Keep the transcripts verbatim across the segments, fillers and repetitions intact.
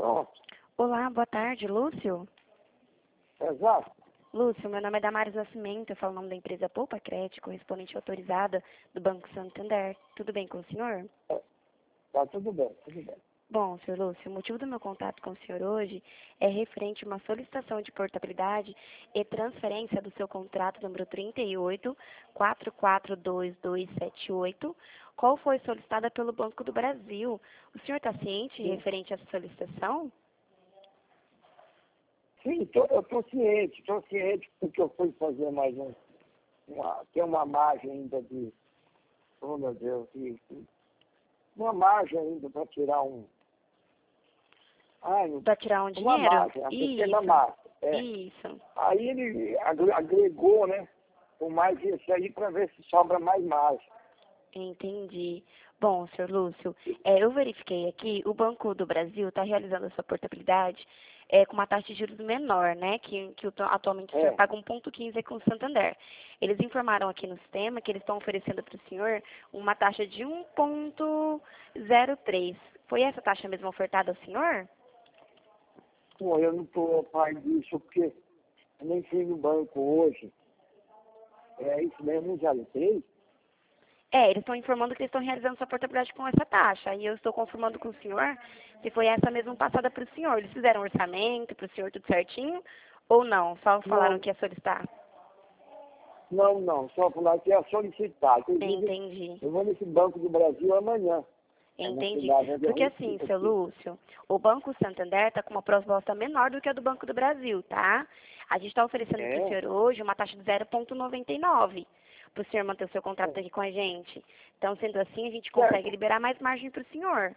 Pronto. Olá, boa tarde, Lúcio. Exato. Lúcio, meu nome é Damares Nascimento, eu falo o nome da empresa Poupa Crédito, correspondente autorizada do Banco Santander. Tudo bem com o senhor? É, tá tudo bem, tudo bem. Bom, senhor Lúcio, o motivo do meu contato com o senhor hoje é referente a uma solicitação de portabilidade e transferência do seu contrato número trinta e oito, quatro quatro dois dois sete oito, qual foi solicitada pelo Banco do Brasil. O senhor está ciente Sim, referente a essa solicitação? Sim tô, eu estou ciente, estou ciente porque eu fui fazer mais um. Uma, tem uma margem ainda de. Oh meu Deus, de, de- uma margem ainda para tirar um. Ai, não- Para tirar um uma dinheiro? margem, uma pequena Isso, margem. É. isso. Aí ele agre- agregou, né? Com mais isso aí para ver se sobra mais margem. Entendi. Bom, senhor Lúcio, é, eu verifiquei aqui, o Banco do Brasil está realizando a sua portabilidade é, com uma taxa de juros menor, né? Que, que o to- atualmente o senhor É. paga um vírgula quinze com o Santander. Eles informaram aqui no sistema que eles estão oferecendo para o senhor uma taxa de um vírgula zero três. Foi essa taxa mesmo ofertada ao senhor? Pô, eu não estou a par disso porque eu nem fui no banco hoje. É isso mesmo, um zero três? É, eles estão informando que eles estão realizando sua portabilidade com essa taxa. E eu estou confirmando com o senhor se foi essa mesmo passada para o senhor. Eles fizeram um orçamento para o senhor tudo certinho ou não? Só falaram Não, que ia solicitar? não, não. Só falar que é solicitar. Inclusive, Entendi. eu vou nesse Banco do Brasil amanhã. É na Entendi. cidade onde eu Porque assim, resido seu aqui. Lúcio, o Banco Santander está com uma proposta menor do que a do Banco do Brasil, tá? A gente está oferecendo para o É? senhor hoje uma taxa de zero vírgula noventa e nove para o senhor manter o seu contrato É. aqui com a gente. Então, sendo assim, a gente consegue Certo. liberar mais margem para o senhor.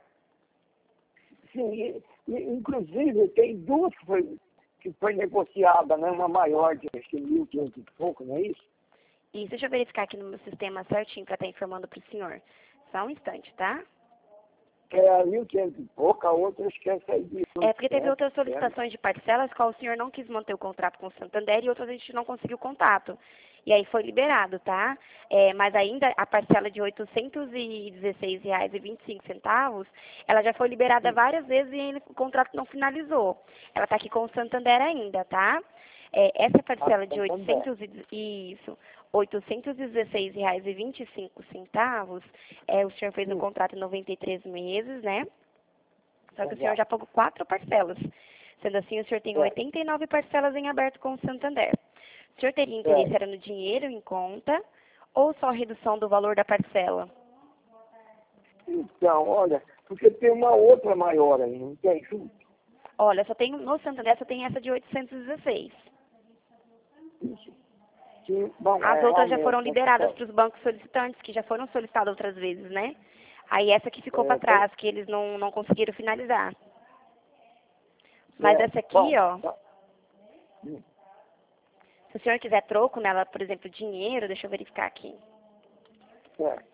Sim, e, e, inclusive tem duas que foi, que foi negociada, né? Uma maior de acho que mil e quinhentos e pouco, não é isso? E deixa eu verificar aqui no meu sistema certinho para estar informando para o senhor. Só um instante, tá? Que é a mil e quinhentos e pouco, a outra acho que é essa aí de É porque teve oitocentos, outras né? solicitações de parcelas, qual o senhor não quis manter o contrato com o Santander e outras a gente não conseguiu contato. E aí foi liberado, tá? É, mas ainda a parcela de oitocentos e dezesseis reais e vinte e cinco centavos, ela já foi liberada várias vezes e ainda o contrato não finalizou. Ela está aqui com o Santander ainda, tá? É, essa A parcela de Santander. oitocentos e, isso, oitocentos e dezesseis reais e vinte e cinco centavos, é, o senhor fez o Sim, contrato em noventa e três meses, né? Só que o senhor exato. já pagou quatro parcelas. Sendo assim, o senhor tem Certo, oitenta e nove parcelas em aberto com o Santander. O senhor teria interesse certo. era no dinheiro em conta ou só redução do valor da parcela? Então, olha, porque tem uma outra maior aí, não tem? Junto. Olha, só tem, no Santander só tem essa de oitocentos e dezesseis. Isso. Que, bom, As é outras já foram realmente, né? liberadas para os bancos solicitantes, que já foram solicitadas outras vezes, né? Aí essa que ficou para É, tem, trás, que eles não, não conseguiram finalizar. Mas certo. essa aqui, Bom, ó, tá. Hum, se o senhor quiser troco nela, por exemplo, dinheiro, deixa eu verificar aqui. certo.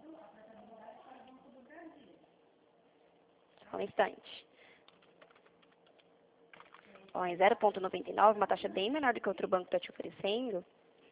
Só um instante. Ó, em zero vírgula noventa e nove, uma taxa bem menor do que outro banco está te oferecendo.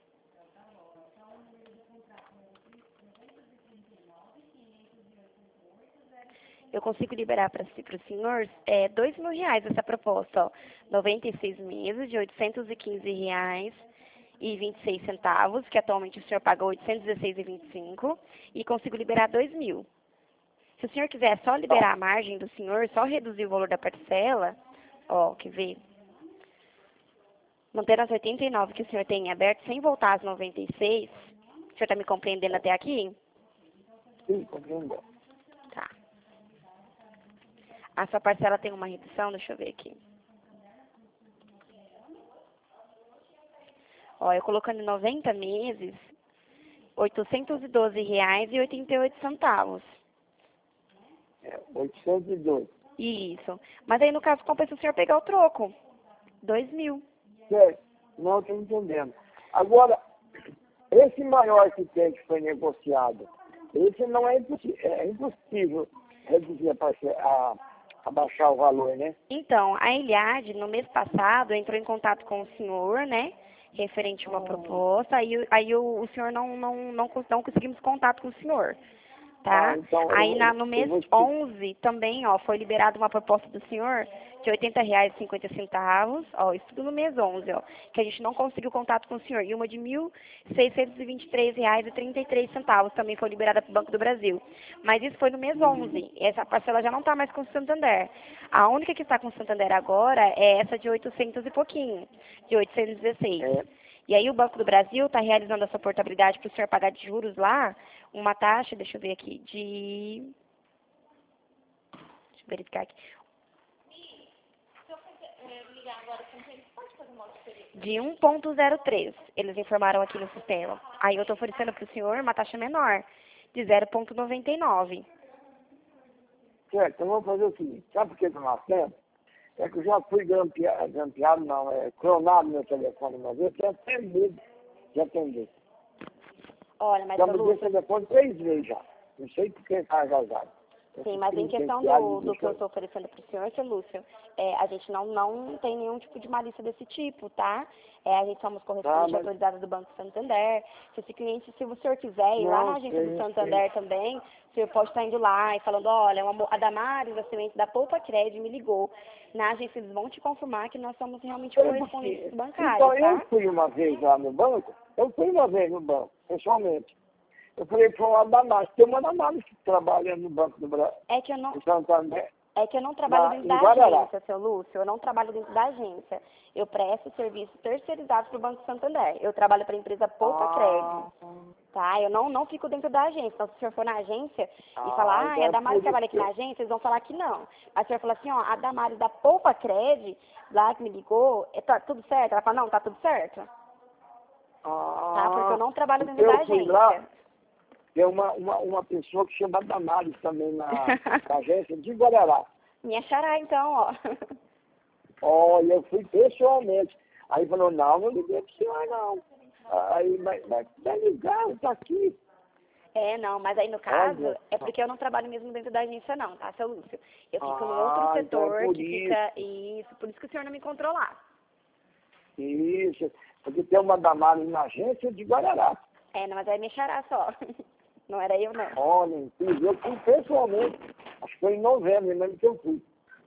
Eu consigo liberar para si, o senhor é, dois mil reais essa proposta, ó. noventa e seis meses de oitocentos e quinze reais e vinte e seis centavos, que atualmente o senhor paga oitocentos e dezesseis e vinte e cinco, e consigo liberar dois mil. Se o senhor quiser só Tá. liberar a margem do senhor, só reduzir o valor da parcela, ó, quer ver? Mantendo as oitenta e nove que o senhor tem em aberto, sem voltar às noventa e seis, o senhor está me compreendendo até aqui? Sim, compreendo. Tá. A sua parcela tem uma redução, deixa eu ver aqui. Ó, eu colocando em noventa meses, oitocentos e doze reais e oitenta e oito centavos. É, oitocentos e dois. Isso. Mas aí, no caso, compensa o senhor pegar o troco. Dois mil. Certo. Não estou entendendo. Agora, esse maior que tem que foi negociado, esse não é, impossi é impossível reduzir a, parce- a abaixar o valor, né? Então, a Eliade, no mês passado, entrou em contato com o senhor, né? Referente a uma Ah, proposta. Aí, aí o, o senhor não, não, não, cons- não conseguimos contato com o senhor. tá? Ah, então Aí eu, na, no eu mês vou te... onze também, ó, foi liberada uma proposta do senhor de oitenta reais e cinquenta centavos, ó, isso tudo no mês onze, ó, que a gente não conseguiu contato com o senhor, e uma de mil seiscentos e vinte e três reais e trinta e três centavos também foi liberada para o Banco do Brasil. Mas isso foi no mês onze, e essa parcela já não está mais com o Santander. A única que está com o Santander agora é essa de oitocentos e pouquinho, de oitocentos e dezesseis. É, E aí o Banco do Brasil está realizando essa portabilidade para o senhor pagar de juros lá, uma taxa, deixa eu ver aqui, de... Deixa eu verificar aqui. De um ponto zero três, eles informaram aqui no sistema. Aí eu estou oferecendo para o senhor uma taxa menor, de zero ponto noventa e nove. certo, então vamos fazer o seguinte, sabe por que eu não atendo? É que eu já fui grampeado, grampeado não, é clonado meu telefone uma vez, eu tenho até medo de atender. Olha, mas Já seu mudei o Lúcio, telefone três vezes já. Não sei por que está engasgado. sim, mas em questão do, do que eu estou oferecendo para o senhor, seu Lúcio, é, a gente não, não tem nenhum tipo de malícia desse tipo, tá? É, a gente somos correspondentes mas- autorizados do Banco Santander. Se esse cliente, se o senhor quiser ir lá Não, na agência sei, do sei. Santander também, o senhor pode estar indo lá e falando, olha, uma, mo- a Damares, a semente da Poupa Crédito, me ligou. Na agência eles vão te confirmar que nós somos realmente É correspondentes porque- bancários, Então, tá? eu fui uma vez lá no banco, eu fui uma vez no banco, pessoalmente. Eu falei para uma Damares, tem uma Damares que trabalha no Banco do Brasil, É que eu não, em Santander, É que eu não trabalho na, dentro em da Guarará. agência, seu Lúcio. Eu não trabalho dentro da agência. Eu presto serviços terceirizados para o Banco Santander. Eu trabalho para a empresa Poupa Ah, Crédito. Tá? Eu não, não fico dentro da agência. Então, se o senhor for na agência e ah, falar, ah, então a é Damares por trabalha isso aqui que na eu... agência, eles vão falar que não. Mas o senhor fala assim, ó, a Damares da Poupa Crédito, lá que me ligou, é, tá tudo certo? Ela fala, não, tá tudo certo. Tá? Porque eu Ah, não trabalho porque dentro da eu fui lá, agência. tem uma, uma, uma pessoa que chama Damares também na, na agência de Guarará. Me achará, então, ó. Olha, eu fui pessoalmente. Aí falou, não, não liguei para o senhor, não. Aí, mas, mas tá ligado, está aqui. É, não, mas aí no caso, Olha. é porque eu não trabalho mesmo dentro da agência não, tá, seu Lúcio? Eu fico num Ah, outro então é setor por que isso. fica, isso, por isso que o senhor não me encontrou lá. Isso, porque tem uma Damares na agência de Guarará. É, não, mas aí me achará só. Não era eu, não. Olha, inclusive, eu fui pessoalmente, acho que foi em novembro, mesmo que eu fui.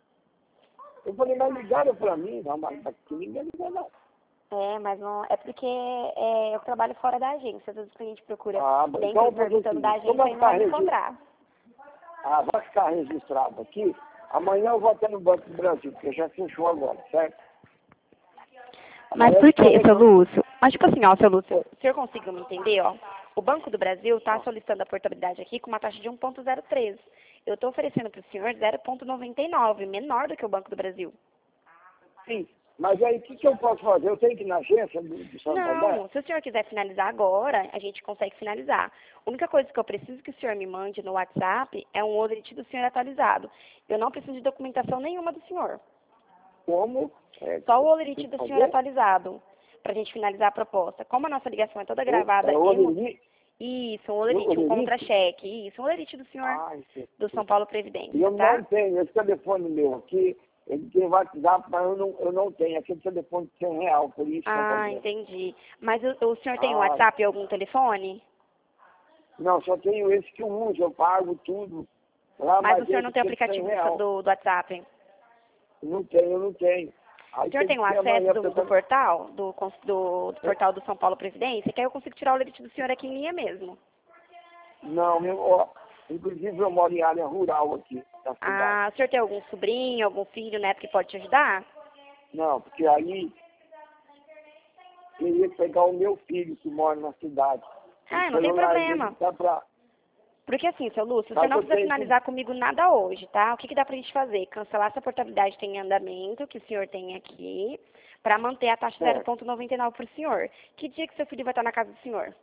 Eu falei, mas ligaram para mim, não, mas aqui ninguém ligou não. É, mas não, é porque é, eu trabalho fora da agência, às vezes o cliente procura Ah, bom, dentro então eu vou perguntando da dizer, como agência e vai não vai ficar me regi- encontrar. ah, vai ficar registrado aqui, amanhã eu vou até no Banco do Brasil, porque já fechou agora, certo? Mas Amanhã por eu quê, vou- seu Lúcio? Mas tipo assim, ó, seu Lúcio, o senhor conseguiu me entender, ó? O Banco do Brasil está solicitando a portabilidade aqui com uma taxa de um ponto zero três. Eu estou oferecendo para o senhor zero ponto noventa e nove, menor do que o Banco do Brasil. Sim, mas aí o que, que eu posso fazer? Eu tenho que ir na agência do, do Santander? Não, se o senhor quiser finalizar agora, a gente consegue finalizar. A única coisa que eu preciso que o senhor me mande no WhatsApp é um olerite do senhor atualizado. Eu não preciso de documentação nenhuma do senhor. Como? É, Só o olerite do fazer? senhor atualizado, para a gente finalizar a proposta. Como a nossa ligação é toda gravada É em... olerite? Isso, um olerite, um Olerite? contra-cheque. Isso, um olerite do senhor, Ah, entendi. do São Paulo E Previdência, eu tá? não tenho, esse telefone meu aqui, ele tem WhatsApp, mas eu não, eu não tenho. Aquele telefone de cem real, por isso que eu Ah, tô dizendo. entendi. Mas o, o senhor tem um Ah, WhatsApp e algum telefone? não, só tenho esse que eu uso, eu pago tudo. Lá, Mas o senhor esse não tem aqui é de cem aplicativo real. do, do WhatsApp? Não tenho, eu não tenho. Aí O senhor tem que um ser acesso amanhã, do, do porque- portal, do, cons- do, do portal do São Paulo Previdência, que aí eu consigo tirar o olerite do senhor aqui em linha mesmo. Não, eu, ó, inclusive eu moro em área rural aqui, da cidade. Ah, o senhor tem algum sobrinho, algum filho, neto que pode te ajudar? Não, porque aí eu ia pegar o meu filho que mora na cidade. Ah, O não tem celular dele problema. tá pra... Porque assim, seu Lúcio, Tá você não que eu precisa tenho que- finalizar comigo nada hoje, tá? O que, que dá pra gente fazer? Cancelar essa portabilidade que tem em andamento, que o senhor tem aqui, para manter a taxa Certo. zero ponto noventa e nove para o senhor. Que dia que seu filho vai estar na casa do senhor?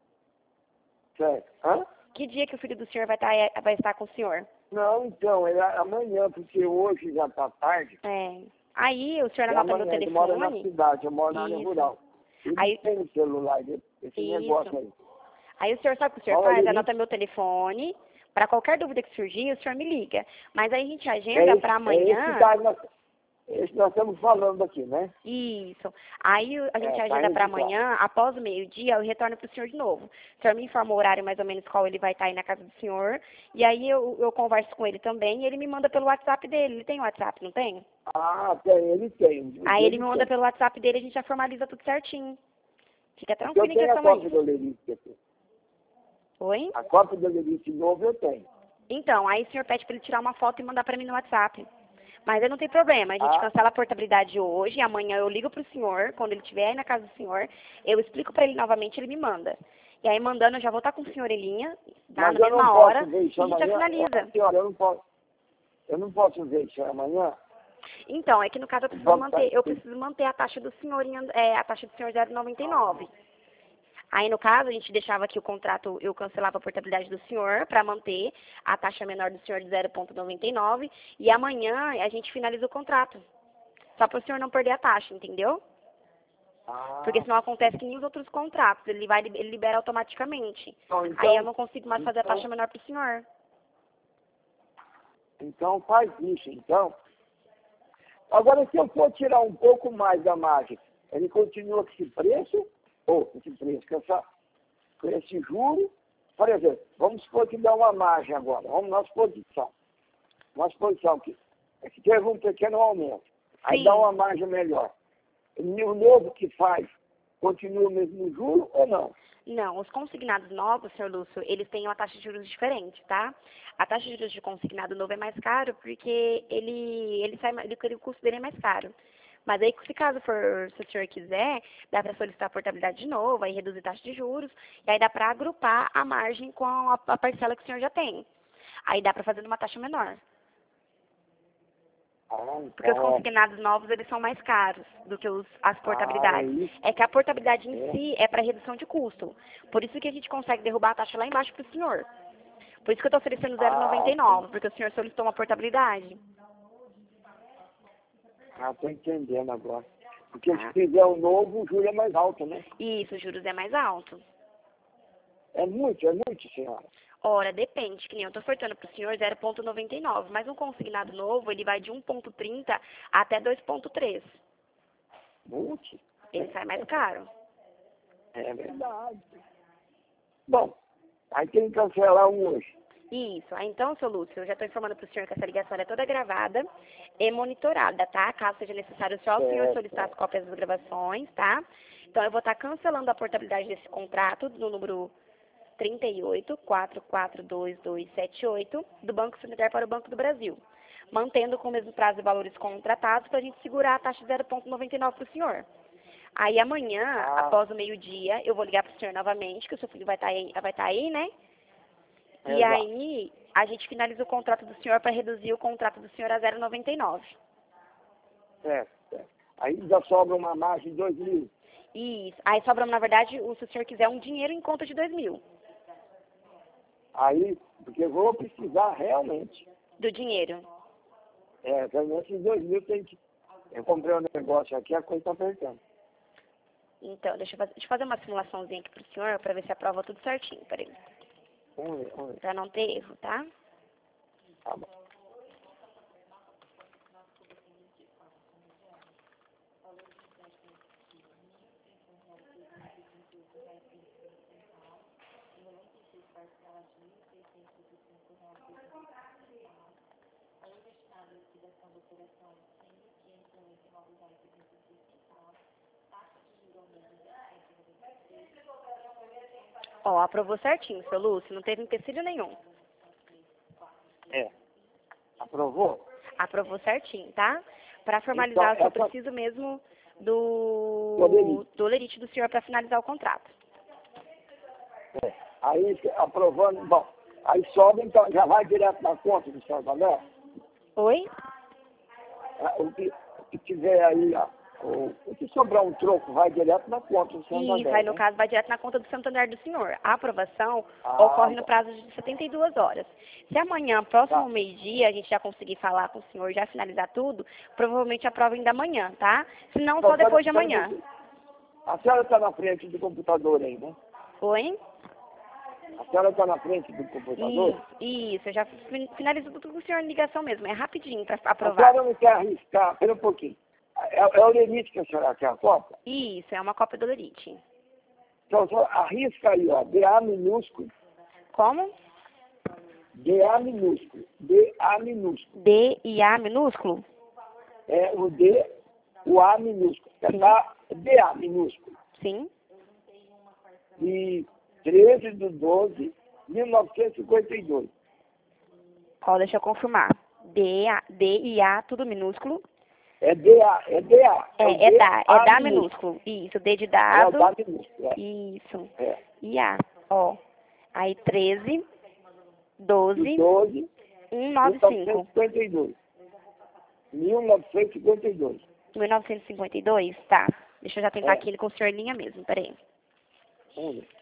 Certo. Hã? Que dia que o filho do senhor vai estar, eh, vai estar com o senhor? Não, então, é amanhã, porque hoje já tá tarde. É. Aí o senhor É anota meu amanhã, ele mora na telefone. cidade, eu moro na área Isso. rural. Ele Aí- tem o celular dele, esse Isso. negócio aí. Aí o senhor sabe o que o senhor Fala faz? aí. Anota meu telefone. Para qualquer dúvida que surgir, o senhor me liga. Mas aí a gente É agenda esse, para é esse que amanhã. tá na, Esse nós estamos falando aqui, né? Isso. Aí a gente É, tá agenda para registrado. amanhã, após o meio-dia, eu retorno para o senhor de novo. O senhor me informa o horário mais ou menos qual ele vai estar aí na casa do senhor. E aí eu, eu converso com ele também e ele me manda pelo WhatsApp dele. Ele tem WhatsApp, não tem? Ah, tem, ele tem. o Aí ele dele me manda tem. pelo WhatsApp dele e a gente já formaliza tudo certinho. Fica Porque tranquilo eu em tenho a questão a cópia isso. do Lerite aqui. Oi? A cópia do Lerite novo eu tenho. Então, aí o senhor pede para ele tirar uma foto e mandar para mim no WhatsApp. Mas aí não tem problema, a gente Ah, cancela a portabilidade hoje, e amanhã eu ligo para o senhor, quando ele estiver aí na casa do senhor, eu explico para ele novamente, ele me manda. E aí mandando, eu já vou estar com o senhor em linha, tá? mas Na eu não mesma posso hora, ver isso e a gente já amanhã. finaliza. Ó, senhora, eu não posso, eu não posso ver isso amanhã. Então, é que no caso eu preciso Vamos manter, tá- eu preciso manter a taxa do senhor, em, é, a taxa do senhor zero vírgula noventa e nove. Aí, no caso, a gente deixava aqui o contrato, eu cancelava a portabilidade do senhor para manter a taxa menor do senhor de zero vírgula noventa e nove e amanhã a gente finaliza o contrato. Só para o senhor não perder a taxa, entendeu? Porque Ah, senão acontece que nem os outros contratos, ele vai ele libera automaticamente. então, Aí eu então, não consigo mais fazer a taxa então, menor para o senhor. então faz isso, então. Agora, se eu for tirar um pouco mais da margem, ele continua com esse preço, ou com esse preço, com, essa, com esse juro, por exemplo, vamos supor que dá uma margem agora, vamos na exposição. Uma exposição que, que teve um pequeno aumento, aí Sim. dá uma margem melhor. E o novo que faz, continua o mesmo juro ou não? Não, os consignados novos, senhor Lúcio, eles têm uma taxa de juros diferente, tá? A taxa de juros de consignado novo é mais caro porque ele, ele sai, ele, o custo dele é mais caro. Mas aí, se caso for, se o senhor quiser, dá para solicitar a portabilidade de novo, aí reduzir taxa de juros, e aí dá para agrupar a margem com a, a parcela que o senhor já tem. Aí dá para fazer numa taxa menor. Ah, Porque os então, consignados novos, eles são mais caros do que os, as ah, é portabilidades. isso. É que a portabilidade em É. si é para redução de custo. Por isso que a gente consegue derrubar a taxa lá embaixo para o senhor. Por isso que eu estou oferecendo zero vírgula noventa Ah, e nove, porque o senhor solicitou uma portabilidade. ah, estou entendendo agora. Porque Tá? se fizer o novo, o juro é mais alto, né? E isso, os juros é mais alto. É muito, é muito, senhora. Ora, depende, que nem eu estou ofertando para o senhor zero vírgula noventa e nove, mas um consignado novo, ele vai de um vírgula trinta até dois vírgula três. Muito. Ele sai mais caro. É verdade. Bom, aí tem que cancelar um hoje. Isso. Aí, então, seu Lúcio, eu já estou informando para o senhor que essa ligação é toda gravada e monitorada, tá? Caso seja necessário, só o senhor Certo, solicitar as certo. cópias das gravações, tá? Então, eu vou estar cancelando a portabilidade desse contrato no número trinta e oito, quatro quatro dois dois sete oito do Banco Santander para o Banco do Brasil, mantendo com o mesmo prazo e valores contratados para a gente segurar a taxa zero vírgula noventa e nove para o senhor. Aí amanhã, Ah, após o meio-dia, eu vou ligar para o senhor novamente, que o seu filho vai estar aí, vai estar aí, né? E exato. aí, a gente finaliza o contrato do senhor para reduzir o contrato do senhor a zero vírgula noventa e nove. Certo, certo. Aí já sobra uma margem de dois mil. Isso. Aí sobra, na verdade, o- se o senhor quiser, um dinheiro em conta de dois mil. Aí, porque eu vou precisar realmente. Do dinheiro. É, realmente esses dois mil tem que. Eu comprei um negócio aqui, a coisa está apertando. Então, deixa eu, fazer, deixa eu fazer uma simulaçãozinha aqui pro senhor para ver se aprova tudo certinho. Peraí. Vamos ver, vamos ver. Para não ter erro, tá? Tá bom. Ó, aprovou certinho, seu Lúcio. Não teve empecilho nenhum. É. Aprovou? Aprovou certinho, tá? Para formalizar, Então, eu só essa. preciso mesmo do Poderia. do lerite do senhor para finalizar o contrato. É. Aí, aprovando, bom, aí sobe, então, já vai direto na conta do Santander. Oi? O que, o que tiver aí, ó, o, o que sobrar um troco, vai direto na conta do Santander. Isso, aí no né? caso vai direto na conta do Santander do senhor. A aprovação Ah, ocorre no bom. prazo de setenta e duas horas. Se amanhã, próximo Tá. ao meio-dia, a gente já conseguir falar com o senhor, já finalizar tudo, provavelmente aprova ainda amanhã, tá? Se não, só Então, depois de pera- pera um amanhã. pouquinho. A senhora está na frente do computador aí, né? Oi? A senhora está na frente do computador? Isso, isso, eu já fin- finalizo tudo com o senhor em ligação mesmo, é rapidinho para A aprovar. senhora não quer arriscar, espera um pouquinho. É, é o limite que a senhora quer a Copa? Isso, é uma cópia do Lerite. Então, só arrisca aí, ó, D A minúsculo, Como? D A minúsculo, D A minúsculo. D e A minúsculo? É o D, o A minúsculo. É Sim. da D A minúsculo. Sim. E treze de doze de mil novecentos e cinquenta e dois. Ó, deixa eu confirmar. D, A, D e A, tudo minúsculo. É D A, é D A. É, o é D da, é A da minúsculo. Isso, D de É o dado. da minúsculo, é. Isso. É. E A, ó. Aí treze, doze, De doze cento e de noventa e mil novecentos cinco. e cinquenta e dois. mil novecentos e cinquenta e dois. mil novecentos e cinquenta e dois? Tá. Deixa eu já tentar É. aqui com o senhor em linha mesmo, peraí. Vamos ver.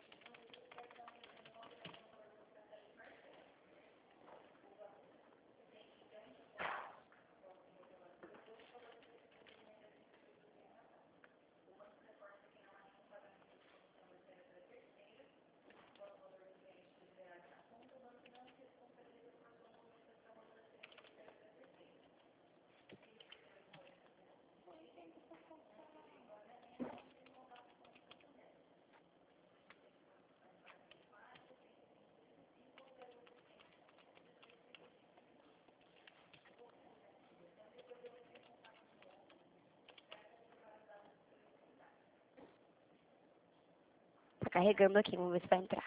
Tá carregando aqui, vamos ver se vai entrar.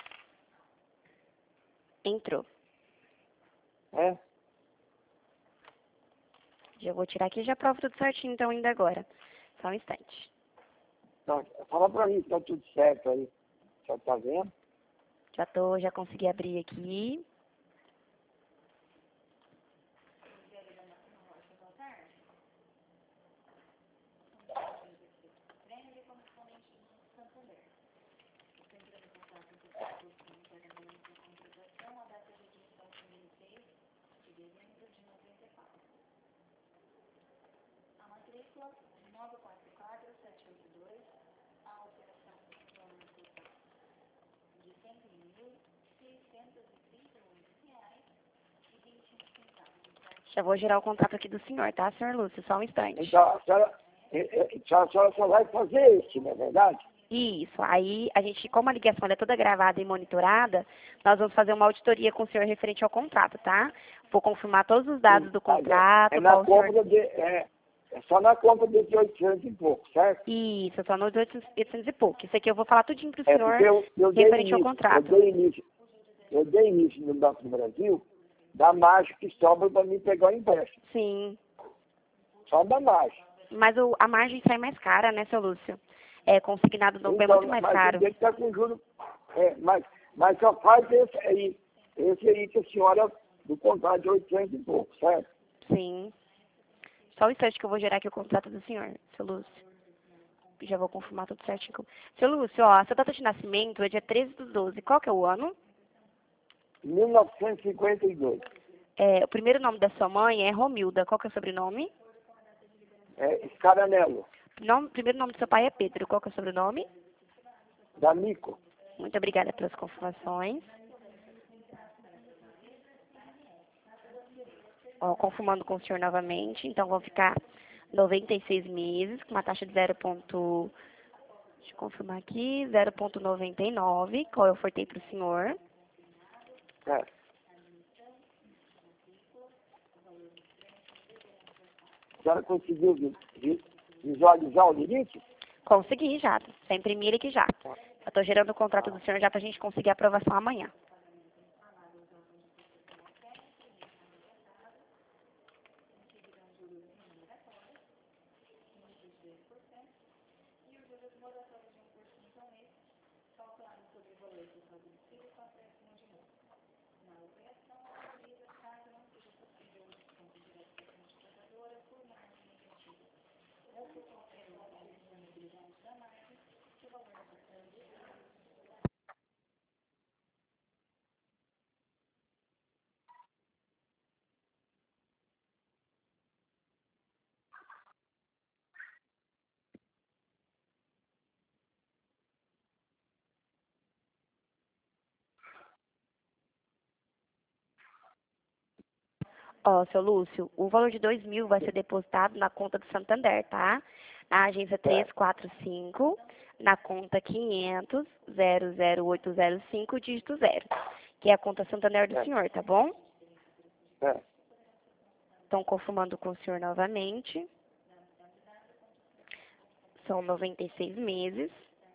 Entrou. É? Já vou tirar aqui e já provo tudo certinho, então, ainda agora. Só um instante. Então, fala pra mim se tá tudo certo aí. Já tá vendo? Já tô, já consegui abrir aqui. Já vou gerar o contrato aqui do senhor, tá, senhor Lúcio? Só um instante. Então, a senhora, é, é, a senhora só vai fazer esse, não é verdade? Isso. Aí, a gente, como a ligação ela é toda gravada e monitorada, nós vamos fazer uma auditoria com o senhor referente ao contrato, tá? Vou confirmar todos os dados do Mas é, contrato. é na qual o senhor... compra de. É, é só na compra de oitocentos e pouco, certo? Isso, só nos oitocentos e pouco. Isso aqui eu vou falar tudinho pro É senhor porque eu, eu dei referente ao início, eu contrato. dei início, eu dei início no Banco do Brasil da margem que sobra para mim pegar o empréstimo. Sim. Só da margem. Mas o, a margem sai mais cara, né, seu Lúcio? É, consignado no é Então, muito mais mas caro. tem que estar com juros. É, mas, mas só faz esse aí. Esse aí que a senhora do contrato de oitocentos e pouco, certo? Sim. Só o instante que eu vou gerar aqui o contrato do senhor, seu Lúcio. Já vou confirmar tudo certinho. Seu Lúcio, ó, a sua data de nascimento é dia treze do doze. Qual que é o ano? mil novecentos e cinquenta e dois. É, o primeiro nome da sua mãe é Romilda. Qual que é o sobrenome? É, Scaranello, Nome, primeiro nome do seu pai é Pedro. Qual que é o sobrenome? da Mico. Muito obrigada pelas confirmações. Ó, confirmando com o senhor novamente. Então, vão ficar noventa e seis meses, com uma taxa de zero. Deixa eu confirmar aqui. zero vírgula noventa e nove. Qual eu ofertei para o senhor? É. A senhora conseguiu vi- vi- visualizar o limite? Consegui já. Você imprimir ele aqui já. Eu estou gerando o contrato do senhor já para a gente conseguir a aprovação amanhã. Ó, seu Lúcio, o valor de dois mil vai ser depositado na conta do Santander, tá? Na agência três quatro cinco, na conta quinhentos, zero zero oito zero cinco, dígito zero, que é a conta Santander do É. senhor, tá bom? É. Estão confirmando com o senhor novamente. São noventa e seis meses,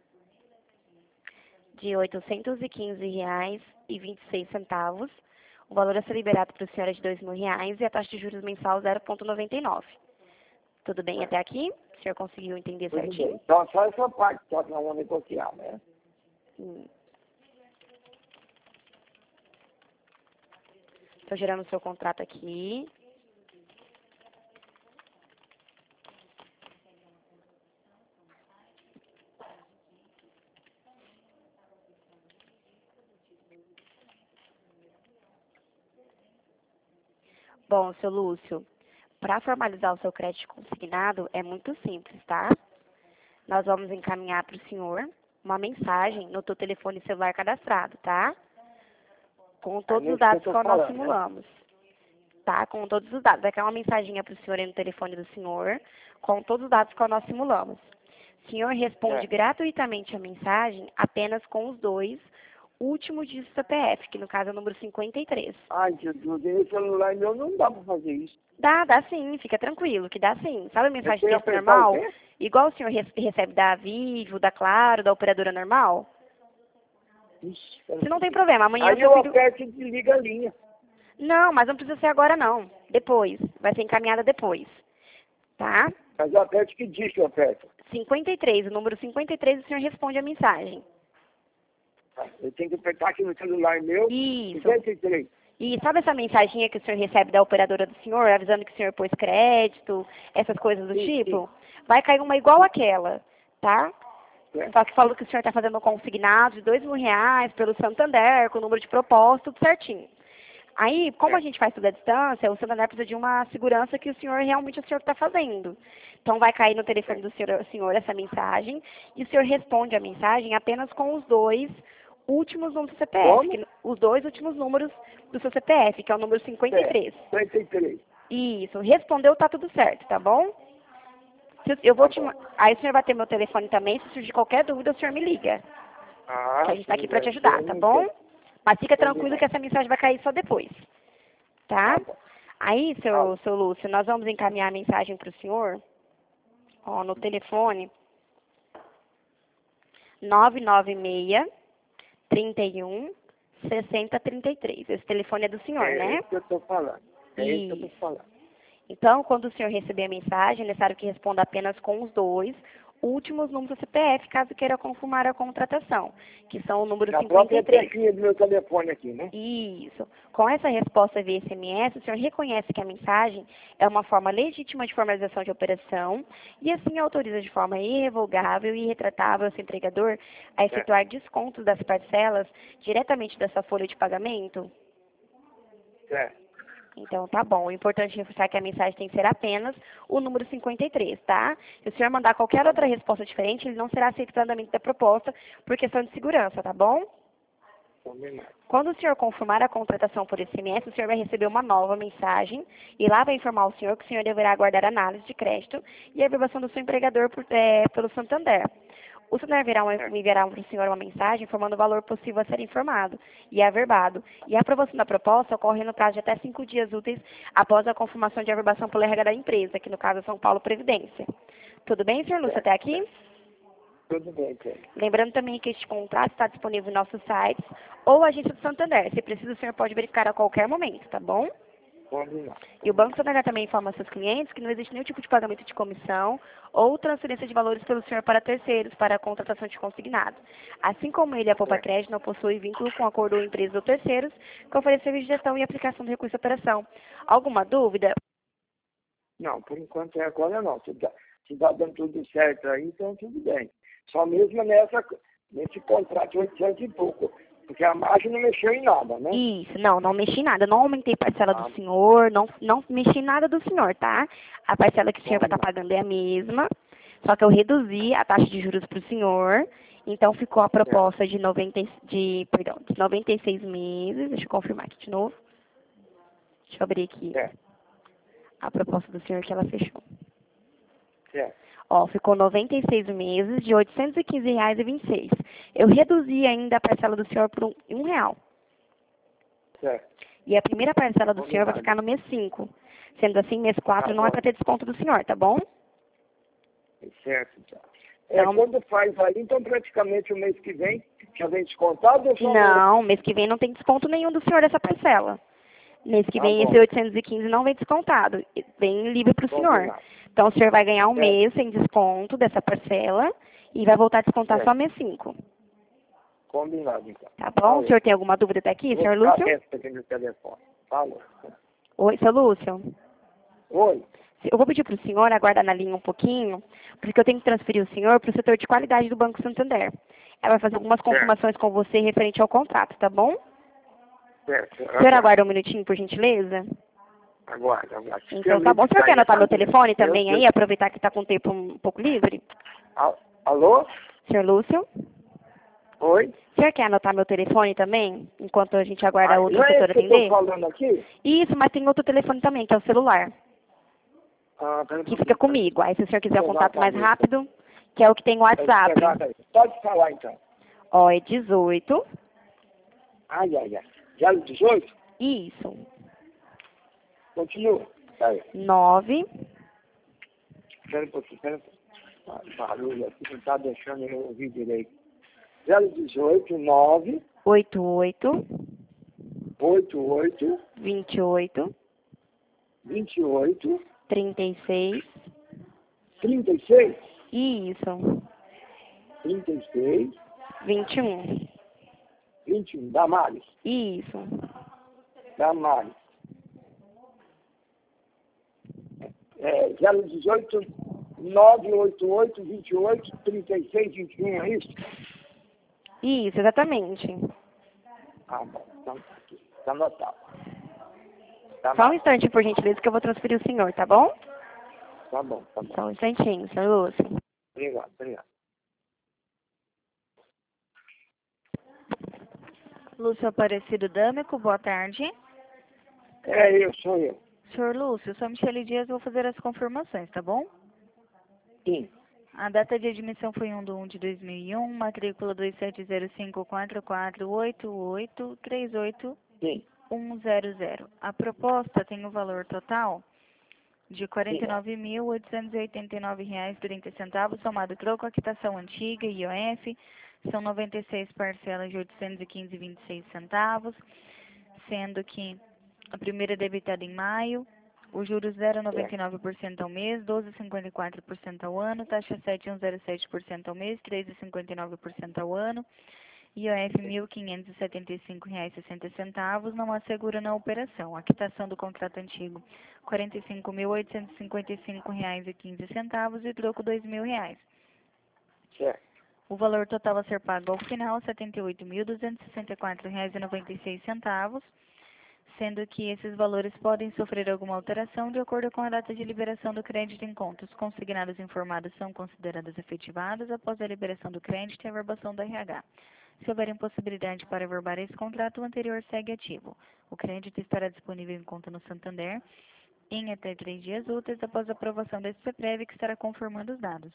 de oitocentos e quinze reais e vinte e seis centavos. O valor a ser liberado para o senhor é de dois mil reais e a taxa de juros mensal zero vírgula noventa e nove. Tudo bem É. até aqui? O senhor conseguiu entender Tudo certinho? bem. Então, só essa parte só que nós vamos negociar, né? Hum. Estou gerando o seu contrato aqui. Bom, seu Lúcio, para formalizar o seu crédito consignado é muito simples, tá? Nós vamos encaminhar para o senhor uma mensagem no teu telefone celular cadastrado, tá? Com todos os nesse dados que eu que tô nós falando, né? simulamos. Tá? Com todos os dados. Vai cair uma mensaginha para o senhor aí no telefone do senhor, com todos os dados que nós simulamos. O senhor responde É. gratuitamente a mensagem apenas com os dois últimos dígitos do C P F, que no caso é o número cinquenta e três. Ai, Jesus, esse celular meu não dá pra fazer isso. Dá, dá sim, fica tranquilo, que dá sim. Sabe a Eu mensagem de tenho que texto apertar o normal? quê? Igual o senhor re- recebe da Vivo, da Claro, da operadora normal? Ixi, Se não tem problema, amanhã aí seu eu filho... aperto e desliga a linha. Não, mas não precisa ser agora não. Depois. Vai ser encaminhada depois. Tá? Mas eu aperto que diz que eu aperto. cinquenta e três, o número cinquenta e três, o senhor responde a mensagem. Eu tenho que apertar aqui no celular meu. Isso. cinquenta e três. E sabe essa mensaginha que o senhor recebe da operadora do senhor, avisando que o senhor pôs crédito, essas coisas do Sim, tipo? Vai cair uma igual àquela, tá? É. Só que falou que o senhor está fazendo um consignado de dois mil reais pelo Santander, com o número de propósito, tudo certinho. Aí, como É. a gente faz tudo à distância, o Santander precisa de uma segurança que o senhor realmente é o senhor que está fazendo. Então, vai cair no telefone do senhor, senhor essa mensagem e o senhor responde a mensagem apenas com os dois últimos números do C P F. Como? Que, os dois últimos números do seu C P F, que é o número cinquenta e É. três. cinquenta e três. Isso. Respondeu, tá tudo certo, tá bom? Se eu vou Tá te, bom. ma- aí o senhor vai ter meu telefone também. Se surgir qualquer dúvida, o senhor me liga. Ah, Que a gente está aqui sim, para te vai ajudar, ser tá muito bom? Mas fica tranquilo combinado. que essa mensagem vai cair só depois. Tá? Tá bom. Aí, seu, Tá. seu Lúcio, nós vamos encaminhar a mensagem para o senhor, ó, no telefone nove nove seis, trinta e um, sessenta, trinta e três. Esse telefone é do senhor, É né? isso que eu tô falando. É isso que eu tô Isso. falando. Então, quando o senhor receber a mensagem, é necessário que responda apenas com os dois últimos números do C P F, caso queira confirmar a contratação, que são o número Na cinquenta própria e três. tequinha do meu telefone aqui, né? Isso. Com essa resposta via S M S, o senhor reconhece que a mensagem é uma forma legítima de formalização de operação e assim autoriza de forma irrevogável e irretratável esse entregador a efetuar descontos das parcelas diretamente da sua folha de pagamento? É. Então, tá bom. O importante é reforçar que a mensagem tem que ser apenas o número cinquenta e três, tá? Se o senhor mandar qualquer Tá outra bom. resposta diferente, ele não será aceito para andamento da proposta por questão de segurança, tá bom? Combinado. Quando o senhor confirmar a contratação por S M S, o senhor vai receber uma nova mensagem e lá vai informar o senhor que o senhor deverá aguardar análise de crédito e a averbação do seu empregador por, é, pelo Santander. O Santander enviará uma, É. enviará para o senhor uma mensagem informando o valor possível a ser informado e averbado. E a aprovação da proposta ocorre no prazo de até cinco dias úteis após a confirmação de averbação pelo R H da empresa, que no caso é São Paulo Previdência. Tudo bem, senhor Lúcio, até aqui? Tudo bem, Pedro. Lembrando também que este contrato está disponível em nossos sites ou agência do Santander. Se precisa, o senhor pode verificar a qualquer momento, tá bom? Combinado. E o Banco Santander também informa aos seus clientes que não existe nenhum tipo de pagamento de comissão ou transferência de valores pelo senhor para terceiros para a contratação de consignado. Assim como ele, a Poupa É. Crédito não possui vínculo com acordo ou empresa ou terceiros que oferece serviço de gestão e aplicação do recurso de operação. Alguma dúvida? Não, por enquanto é agora não. Se dá, se dá dando tudo certo aí, então tudo bem. Só mesmo nessa, nesse contrato de oitocentos e pouco. Porque a margem não mexeu em nada, né? Isso, não, não mexi em nada. Não aumentei parcela Ah. do senhor, não, não mexi em nada do senhor, tá? A parcela que o senhor vai estar Combinado. pagando é a mesma, só que eu reduzi a taxa de juros para o senhor. Então ficou a proposta de noventa, e- de, perdão, de noventa e seis meses. Deixa eu confirmar aqui de novo. Deixa eu abrir aqui Certo, a proposta do senhor que ela fechou. certo. Ó, ficou noventa e seis meses de oitocentos e quinze reais e vinte e seis. Eu reduzi ainda a parcela do senhor por um, um real. Certo. E a primeira parcela do senhor vai Combinado. ficar no mês cinco. Sendo assim, mês quatro Tá não é bom. para ter desconto do senhor, tá bom? Certo, então. É, Então- quando faz aí, então praticamente o mês que vem já vem descontado ou só no- Não, mês que vem não tem desconto nenhum do senhor dessa parcela. Mês que Tá vem bom. esse oitocentos e quinze não vem descontado, vem livre para o senhor. Combinado. Então o senhor vai ganhar um Certo. mês sem desconto dessa parcela e vai voltar a descontar Certo. só mês cinco. Combinado, então. Tá bom? Falou. O senhor tem alguma dúvida até aqui, Vou senhor ficar Lúcio? atento aqui no telefone. Falou. Oi, seu Lúcio. Oi. Eu vou pedir para o senhor aguardar na linha um pouquinho, porque eu tenho que transferir o senhor para o setor de qualidade do Banco Santander. Ela vai fazer algumas confirmações com você referente ao contrato, tá bom? Certo. O senhor aguarda um minutinho, por gentileza? Aguarda, aguarda. Então tá bom. O senhor quer anotar meu telefone também aí, aproveitar que está com o tempo um pouco livre? Al- Alô? Senhor Lúcio? Oi? O senhor quer anotar meu telefone também, enquanto a gente aguarda Ah, outro não é setor esse que eu atender? tô falando aqui? Isso, mas tem outro telefone também, que é o celular, Ah, pera um que pouquinho. fica comigo. Aí se o senhor quiser um Vou contato mais levar a rápido, que é o que tem o WhatsApp. Pode falar, então. Ó, é dezoito. Ai, ai, ai. Já dezoito? Isso. Continua. Aí. nove. Espera um pouquinho, espera um pouquinho. Ah, barulho aqui não tá deixando eu ouvir direito. zero dezoito, nove, oito oito. oito oito, vinte e oito. vinte e oito, trinta e seis. trinta e seis, Isso. trinta e seis, vinte e um. vinte e um. Damares. Isso. Damares. É, zero dezoito, nove oito oito, vinte e oito, trinta e seis, vinte e um, é isso? Isso, exatamente. Ah, bom. Então tá aqui. Tá anotado. Tá, Só um instante, por gentileza, que eu vou transferir o senhor, tá bom? tá bom, tá bom. Só um instantinho, senhor Lúcio. Obrigado, obrigado. Lúcio Aparecido D'Amico, boa tarde. É, eu, sou eu. Senhor Lúcio, sou Michele Dias, vou fazer as confirmações, tá bom? Sim. A data de admissão foi um de um de dois mil e um, matrícula dois sete zero cinco quatro quatro oito oito três oito Sim. um zero zero. A proposta tem o valor total de quarenta e nove mil oitocentos e oitenta e nove reais e trinta centavos, somado troco a quitação antiga e I O F, são noventa e seis parcelas de oitocentos e quinze reais e vinte e seis centavos, sendo que a primeira é debitada em maio, o juros zero vírgula noventa e nove por cento ao mês, doze vírgula cinquenta e quatro por cento ao ano, taxa sete vírgula zero sete por cento ao mês, três vírgula cinquenta e nove por cento ao ano, I O F mil quinhentos e setenta e cinco reais e sessenta centavos, não assegura na operação. A quitação do contrato antigo, quarenta e cinco mil oitocentos e cinquenta e cinco reais e quinze centavos e troco dois mil reais. Certo. O valor total a ser pago ao final, setenta e oito mil duzentos e sessenta e quatro reais e noventa e seis centavos, sendo que esses valores podem sofrer alguma alteração de acordo com a data de liberação do crédito em conta. Os consignados informados são considerados efetivados após a liberação do crédito e a verbação do R H. Se houver impossibilidade para averbar esse contrato, o anterior segue ativo. O crédito estará disponível em conta no Santander em até três dias úteis após a aprovação desse C P R E V, que estará confirmando os dados.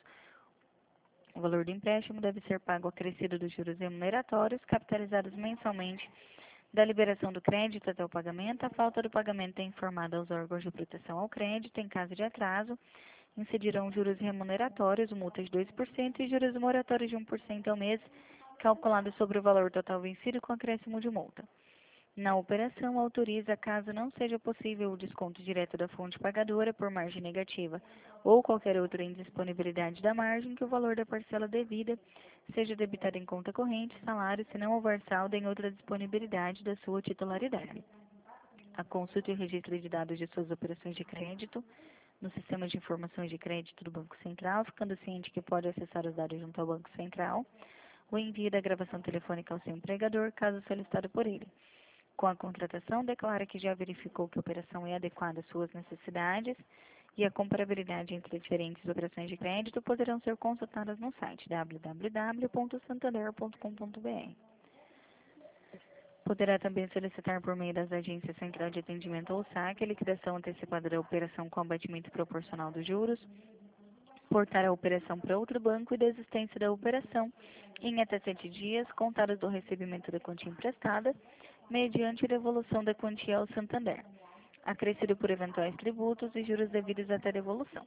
O valor do empréstimo deve ser pago acrescido dos juros remuneratórios, capitalizados mensalmente da liberação do crédito até o pagamento. A falta do pagamento é informada aos órgãos de proteção ao crédito. Em caso de atraso, incidirão juros remuneratórios, multas de dois por cento e juros moratórios de um por cento ao mês, calculado sobre o valor total vencido com acréscimo de multa. Na operação, autoriza, caso não seja possível o desconto direto da fonte pagadora por margem negativa ou qualquer outra indisponibilidade da margem, que o valor da parcela devida seja debitado em conta corrente, salário, se não houver saldo em outra disponibilidade da sua titularidade. A consulta e o registro de dados de suas operações de crédito no sistema de informações de crédito do Banco Central, ficando ciente que pode acessar os dados junto ao Banco Central, o envio da gravação telefônica ao seu empregador, caso solicitado por ele. Com a contratação, declara que já verificou que a operação é adequada às suas necessidades e a comparabilidade entre diferentes operações de crédito poderão ser consultadas no site w w w ponto santander ponto com ponto b r. Poderá também solicitar por meio das agências Central de Atendimento ou saque a liquidação antecipada da operação com abatimento proporcional dos juros, portar a operação para outro banco e desistência da operação em até sete dias, contados do recebimento da quantia emprestada, mediante devolução da quantia ao Santander, acrescido por eventuais tributos e juros devidos até devolução.